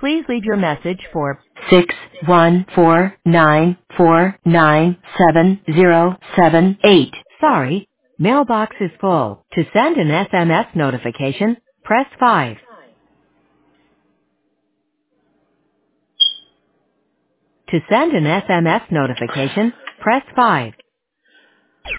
Please leave your message for 61494970778. Sorry, mailbox is full. To send an SMS notification, press 5. To send an SMS notification, press 5.